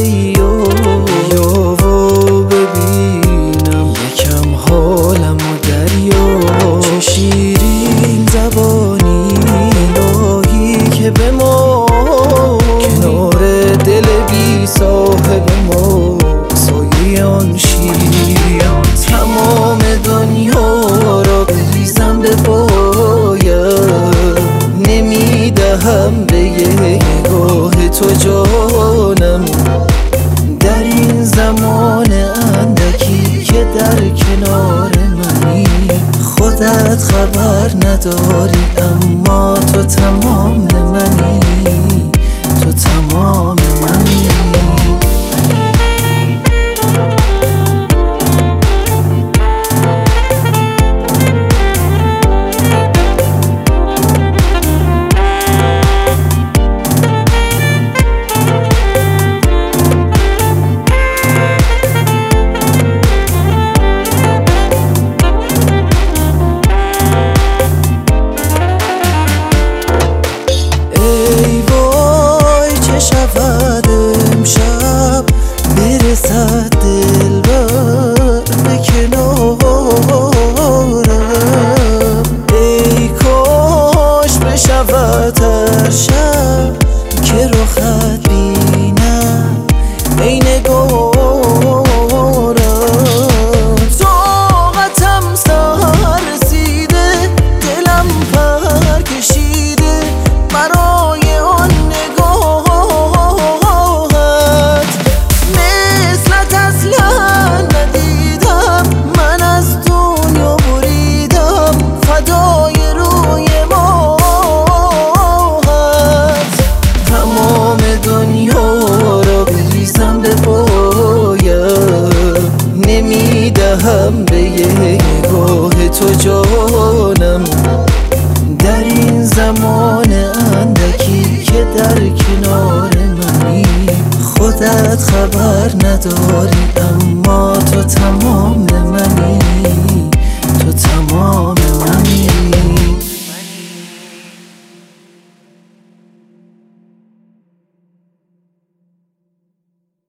یا و ببینم یکم حالمو دریا. چه شیرین زبانی الهی که به ما کنار دل بی صاحب ما سایه آن شیر. تمام دنیا را بریزم به پایم، نمیدهم به یه نگاه تو جانم. در این زمان اندکی که در کنار منی خودت خبر نداری، اما تو تمام منی، تو تمام منی. برسد دلبر به کنارم، ای کاش بشود هر شب که رخت بینم ای نگارم. طاقتم سر رسیده، دلم پر کشیده برای آن نمیدهم به یه نگاه تو جانم. در این زمان اندکی که در کنار منی خودت خبر نداری، اما تو تمام منی، تو تمام